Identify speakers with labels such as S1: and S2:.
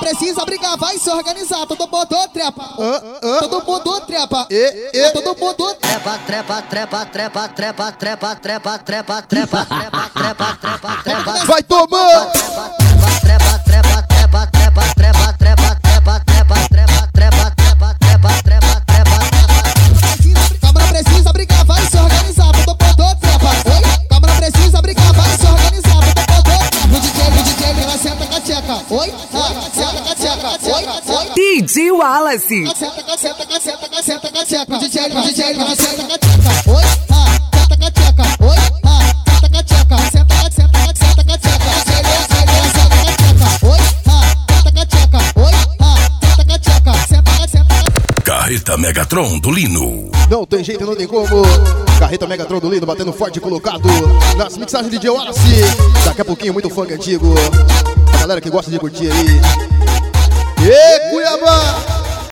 S1: precisa brigar, vai se organizar. Todo mundo trepa. Todo mundo trepa. Todo mundo trepa, trepa, trepa, trepa, trepa, trepa, trepa, trepa, trepa, trepa, trepa, trepa, trepa.
S2: Vai tomando!
S1: Trepa, trepa, trepa, trepa, trepa, trepa, trepa, trepa, trepa, trepa, trepa, trepa, trepa, trepa, trepa. Câmara precisa brigar, vai se organizar. Todo mundo trepa. Oi? Câmara precisa brigar, vai se organizar. Todo mundo trepa. O DJ, ela senta com a tcheca. Oi? Senta com a tcheca. Oi?
S3: DJ Wallace.
S1: Senta com a tcheca. O DJ, ela senta com a tcheca. Oi? Senta com a tcheca. Oi? Senta com a tcheca. Senta com a tcheca.
S4: Carreta Megatron do Lino.
S2: Não tem jeito, não tem como. Carreta Megatron do Lino batendo forte e colocado nas mixagens de DJ Wallace. Daqui a pouquinho muito funk antigo. A galera que gosta de curtir aí.